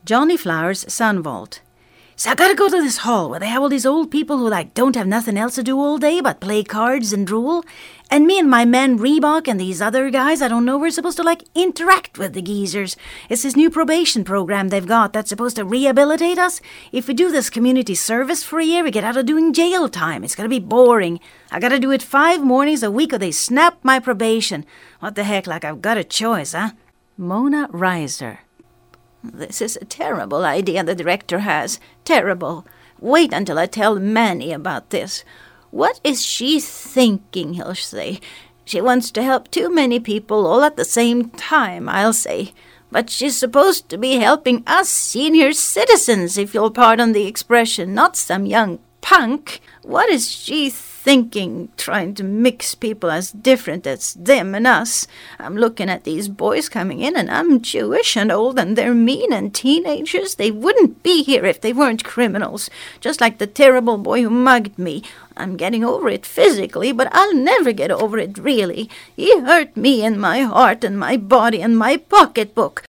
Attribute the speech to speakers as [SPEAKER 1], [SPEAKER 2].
[SPEAKER 1] Johnny Flowers, Sunvault. So I gotta go to this hall where they have all these old people who don't have nothing else to do all day but play cards and drool. And me and my man Reebok and these other guys I don't know, we're supposed to interact with the geezers. It's this new probation program they've got that's supposed to rehabilitate us. If we do this community service for a year, we get out of doing jail time. It's gonna be boring. I gotta do it 5 mornings a week or they snap my probation. What the heck, I've got a choice, huh? Mona Reiser. This is a terrible idea the director has. Terrible. Wait until I tell Manny about this. What is she thinking, he'll say. She wants to help too many people all at the same time, I'll say. But she's supposed to be helping us senior citizens, if you'll pardon the expression, not some young punk. What is she thinking, trying to mix people as different as them and us? I'm looking at these boys coming in, and I'm Jewish and old, and they're mean and teenagers. They wouldn't be here if they weren't criminals, just like the terrible boy who mugged me. I'm getting over it physically, but I'll never get over it really. He hurt me in my heart and my body and my pocketbook.